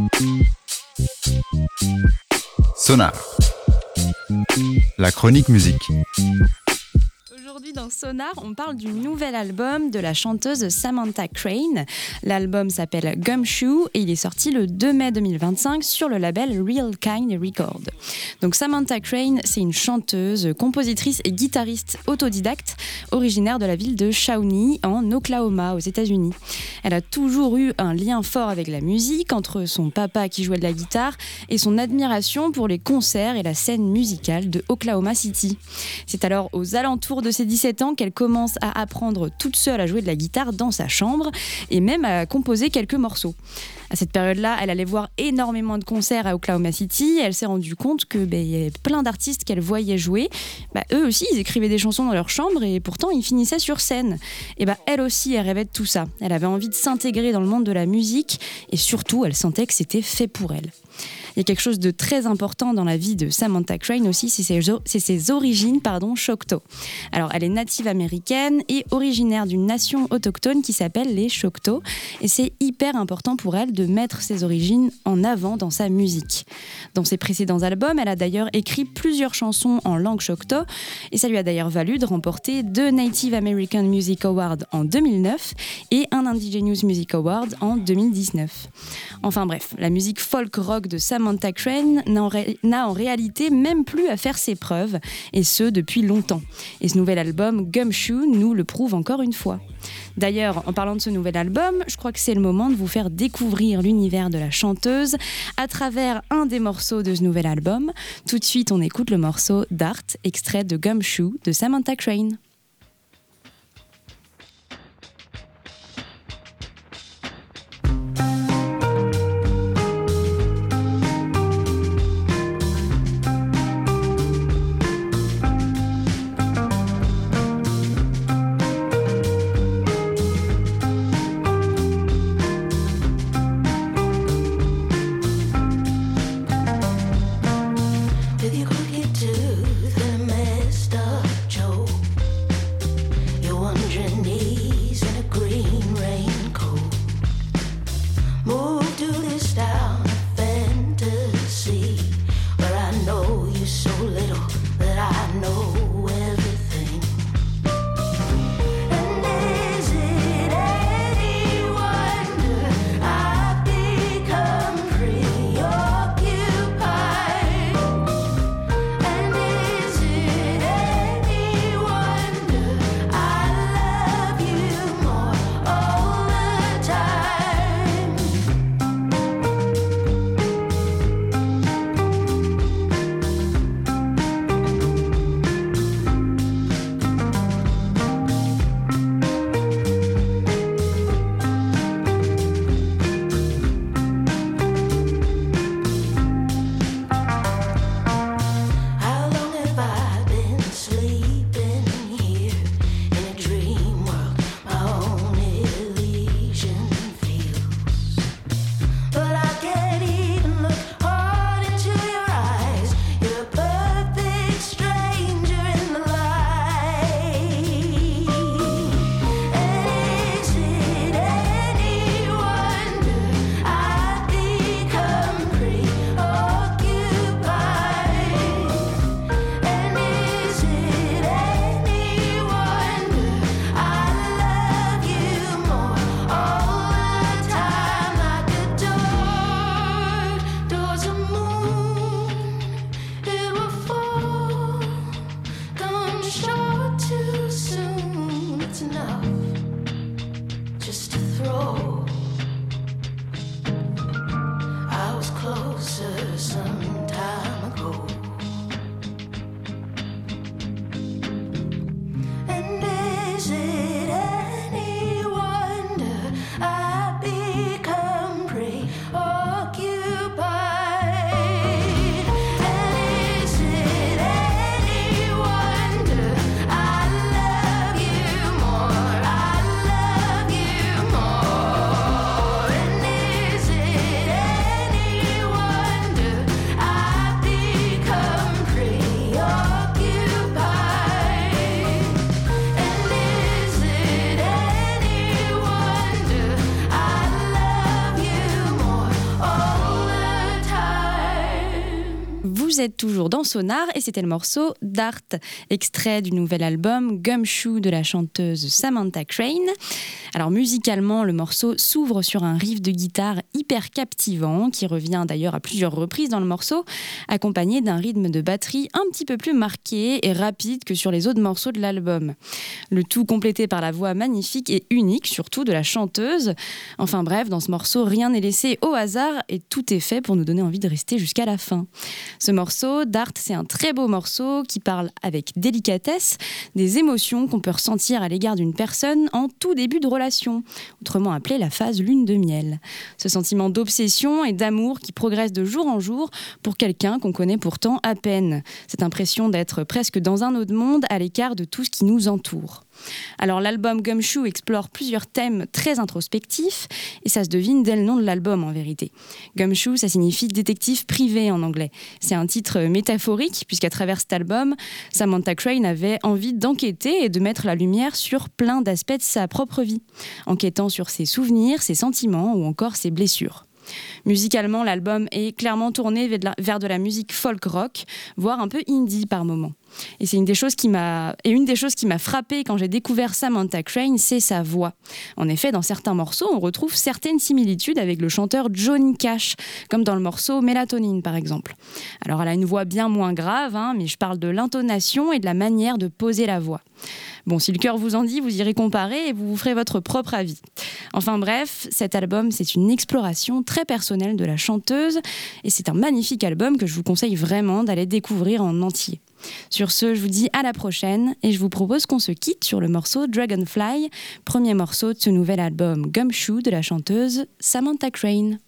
Sonar, la chronique musique. Aujourd'hui dans Sonar, on parle du nouvel album de la chanteuse Samantha Crain. L'album s'appelle Gumshoe et il est sorti le 2 mai 2025 sur le label Real Kind Records. Donc Samantha Crain, c'est une chanteuse, compositrice et guitariste autodidacte originaire de la ville de Shawnee en Oklahoma aux États-Unis. Elle a toujours eu un lien fort avec la musique entre son papa qui jouait de la guitare et son admiration pour les concerts et la scène musicale de Oklahoma City. C'est alors aux alentours de ses 17 ans qu'elle commence à apprendre toute seule à jouer de la guitare dans sa chambre et même à composer quelques morceaux. À cette période-là, elle allait voir énormément de concerts à Oklahoma City et elle s'est rendue compte que y avait plein d'artistes qu'elle voyait jouer. Eux aussi, ils écrivaient des chansons dans leur chambre et pourtant ils finissaient sur scène. Et elle aussi, elle rêvait de tout ça. Elle avait envie de s'intégrer dans le monde de la musique et surtout, elle sentait que c'était fait pour elle. Il y a quelque chose de très important dans la vie de Samantha Crain aussi, c'est ses origines Choctaw. Alors, elle est native américaine et originaire d'une nation autochtone qui s'appelle les Choctaw. Et c'est hyper important pour elle de mettre ses origines en avant dans sa musique. Dans ses précédents albums, elle a d'ailleurs écrit plusieurs chansons en langue Choctaw et ça lui a d'ailleurs valu de remporter 2 Native American Music Awards en 2009 et un Indigenous Music Award en 2019. Enfin bref, la musique folk-rock de Samantha Crain n'a en réalité même plus à faire ses preuves, et ce depuis longtemps. Et ce nouvel album, Gumshoe, nous le prouve encore une fois. D'ailleurs, en parlant de ce nouvel album, je crois que c'est le moment de vous faire découvrir l'univers de la chanteuse à travers un des morceaux de ce nouvel album. Tout de suite, on écoute le morceau Dart, extrait de Gumshoe de Samantha Crain. Vous êtes toujours dans Sonar et c'était le morceau Dart, extrait du nouvel album Gumshoe de la chanteuse Samantha Crane. Alors musicalement, le morceau s'ouvre sur un riff de guitare hyper captivant qui revient d'ailleurs à plusieurs reprises dans le morceau, accompagné d'un rythme de batterie un petit peu plus marqué et rapide que sur les autres morceaux de l'album. Le tout complété par la voix magnifique et unique, surtout de la chanteuse. Enfin bref, dans ce morceau, rien n'est laissé au hasard et tout est fait pour nous donner envie de rester jusqu'à la fin. Ce morceau, Dart, c'est un très beau morceau qui parle avec délicatesse des émotions qu'on peut ressentir à l'égard d'une personne en tout début de relation, autrement appelée la phase lune de miel. Ce sentiment d'obsession et d'amour qui progresse de jour en jour pour quelqu'un qu'on connaît pourtant à peine. Cette impression d'être presque dans un autre monde à l'écart de tout ce qui nous entoure. Alors l'album Gumshoe explore plusieurs thèmes très introspectifs et ça se devine dès le nom de l'album en vérité. Gumshoe, ça signifie détective privé en anglais. C'est un titre métaphorique puisqu'à travers cet album, Samantha Crane avait envie d'enquêter et de mettre la lumière sur plein d'aspects de sa propre vie, enquêtant sur ses souvenirs, ses sentiments ou encore ses blessures. Musicalement, l'album est clairement tourné vers de la musique folk rock, voire un peu indie par moments. Et une des choses qui m'a frappée quand j'ai découvert Samantha Crane, c'est sa voix. En effet, dans certains morceaux, on retrouve certaines similitudes avec le chanteur Johnny Cash, comme dans le morceau Mélatonine par exemple. Alors elle a une voix bien moins grave, mais je parle de l'intonation et de la manière de poser la voix. Bon, si le cœur vous en dit, vous irez comparer et vous ferez votre propre avis. Enfin bref, cet album, c'est une exploration très personnelle de la chanteuse et c'est un magnifique album que je vous conseille vraiment d'aller découvrir en entier. Sur ce, je vous dis à la prochaine et je vous propose qu'on se quitte sur le morceau Dragonfly, premier morceau de ce nouvel album Gumshoe de la chanteuse Samantha Crane.